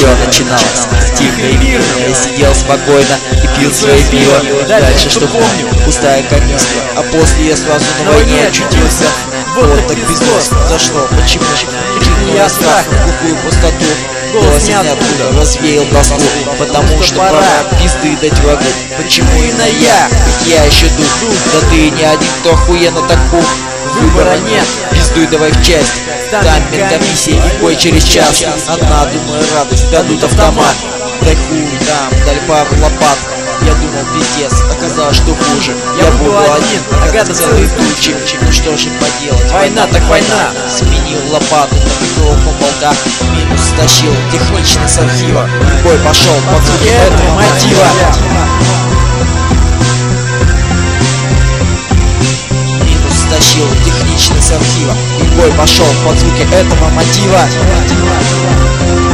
все начиналось тихо и мирно. Я сидел спокойно и пил свое пиво. Дальше что помню, пустая канистра. А после я сразу на войне очутился. Вот так пиздос, за что, почему? Крикнул я страх в глухую пустоту. Голос ниоткуда развеял тоску, потому что пора пизды дать врагу. Почему именно я? Ведь я еще дух. Да ты не один, кто охуенно так пух. Выбора нет, пиздуй давай в часть. Там медкомиссия и бой через час. Одна, думаю, радость, дадут автомат. Да хуй там, дали пару лопат. Я думал, пиздец, оказалось, что хуже. Я был один, а целые тучи. Ну что же поделать, война так война. Сменил лопату на микрофон болта. Минус стащил технично с архива. Бой пошел под звуки этого мотива. Минус стащил технично с архива. И бой пошел под звуки этого мотива.